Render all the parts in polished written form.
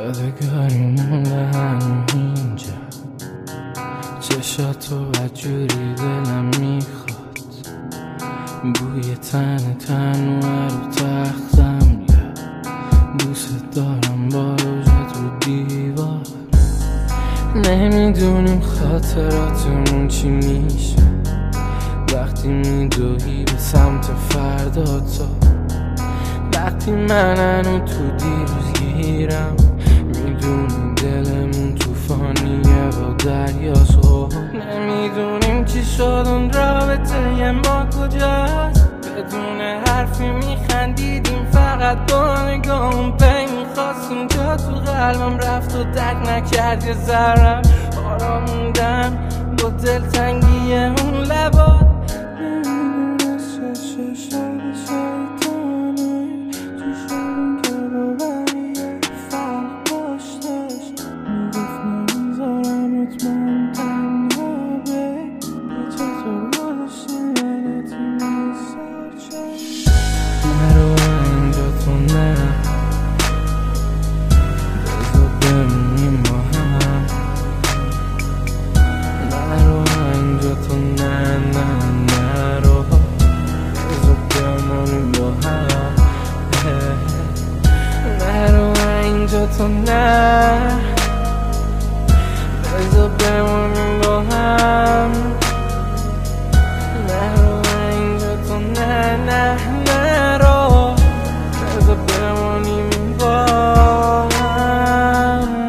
یادگاری مونده همین اینجا، چشاتو بدجوری دلم میخواد، بوی تن رو تختم، دوست دارم با روژت رو دیوار. نمیدونیم خاطراتمون چی میشه وقتی میدوی به سمت فردا تو، وقتی منو تو دیروز گیرم، میدونی دلمون توفانیه با دریاست. نمیدونیم چی شد اون رابطه ما کجاست، بدون حرفی میخندیدیم فقط با نگاهم، پی میخواستیم جا تو قلبم رفت و درک نکرد یه ذرم، آرام موندم با دلتنگی اون لبات. تو نه بذار بمونیم با هم، نرو اینجا تو نه نرو، بذار بمونیم با هم.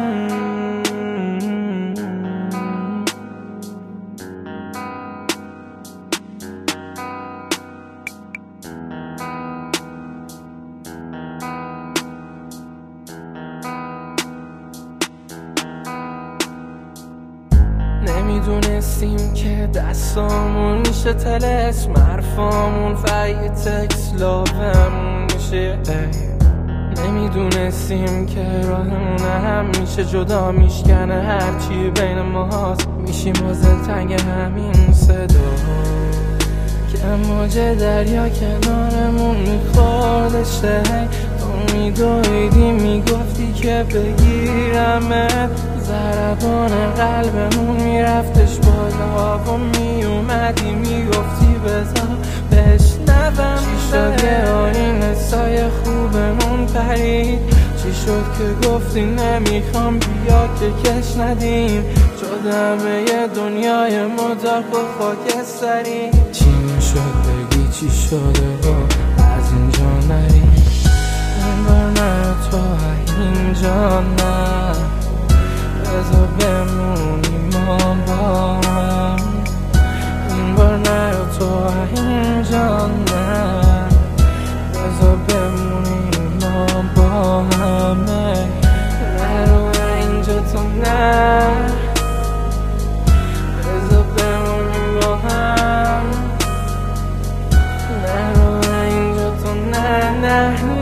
نمیدونستیم که دستامون میشه طلسم، حرفامون فقط تکس لابمون میشه. نمیدونستیم که راهمون هم میشه جدا میشکنه، هرچی بین ماست میشیم وزل تنگ همین صدا، که موج دریا کنارمون میخوردشه. تو میدویدی میگفتی که بگیرمت، ضربان قلبمون میرفتش بالا و میومدی میگفتی بذار بشنوم. چی شد یه آینه سایه خوبمون پرید، چی شد که گفتی نمیخوام بیا که کش ندیم، شدم یه دنیای مدار با خاکستری. چی میشد بگی چی شده و از اینجا نری، انگار نه تو اینجا نه، بذار بمونیم ما با هم، این بار نرو تو اینجا نه، بذار بمونیم ما با هم، نرو اینجا تو نه، بذار بمونیم با هم، نرو اینجا تو نه